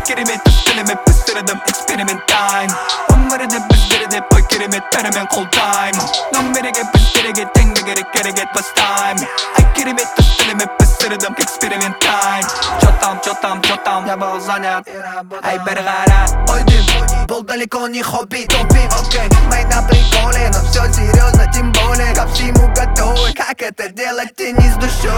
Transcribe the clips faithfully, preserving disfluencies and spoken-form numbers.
керемет стиліме пістірдім эксперимент тайм. Өмірі де біздері де бой кереметтері мен қолдаймын. Номереге біздерге теңге керек керегет бастаймын. Ай керемет стиліме пістірдім эксперимент тайм. Чотам, чотам, чотам, я был занят. Ай бір қара ойдым, бұл далеко не хобби, топи. Окей, мы на приколе, но все серьезно, тем более ко всему готовы. Как это делать ты не с душой?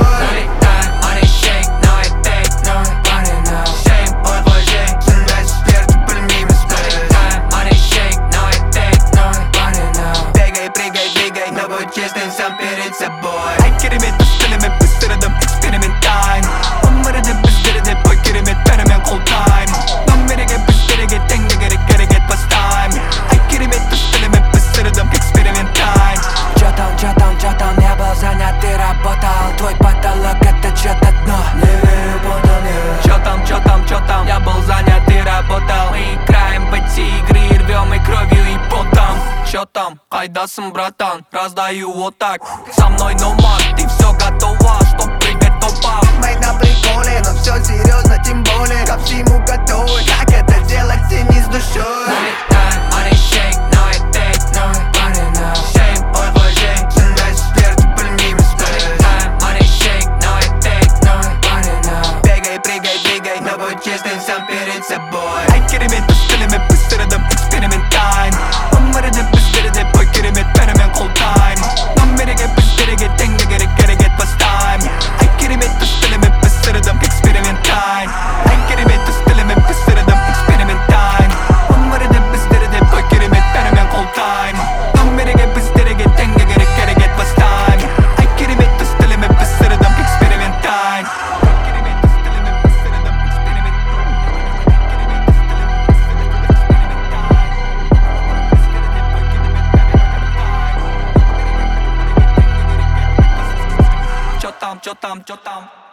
Money shake, no I take, no money now. Shame, ой ой жень, сынбес верді білмейміз біз. Money shake, no I take, no money now. Бегай, прыгай, двигай, но будь честным сам перед собой. Ай керемет стиліме пістірдім эксперимент тайм. Өмірі де біздері де бой кереметтері мен қолдаймын. Номереге біздерге теңге керек керегет бастаймын. Ай керемет стиліме пістірдім эксперимент тайм. Чё там, чё там, чё там, я был занят, ты работал. Твой потолок это чё-то дно. Не верю, будто не. Чё там, чё там, чё там, я был занят, ты работал. Мы играем в эти игры, рвем и кровью, и потом. Чё там, қайдасың, братан, раздаю вот так. Со мной номад, ты всё готова, чтоб прыгать топав. Мы на приколе, но всё серьезно, тем более ко всему готовы. Как это делать, ты не с душой? Money time, money shake, no I take, no money now. Shame, ой ой жень, сынбес верді білмейміз біз. Money shake, no I take, no money now. Бегай, прыгай, двигай, но будь честным сам перед собой. Ай керемет стиліме пістірдім эксперимент тайм. Өмірі де біздері де бой кереметтері мен қолдаймын. Номереге біздерге теңге керек керегет бастаймын. Ай керемет стиліме пістірдім эксперимент тайм. Ай керемет стиліме пістірдім эксперимент тайм. Өмірі де біздері де бой кереметтері мен қолдаймын. Номереге біздерге теңге керек керегет бастаймын. Ай керемет стиліме пістірдім эксперимент тайм. Чё там, чё там, чё там?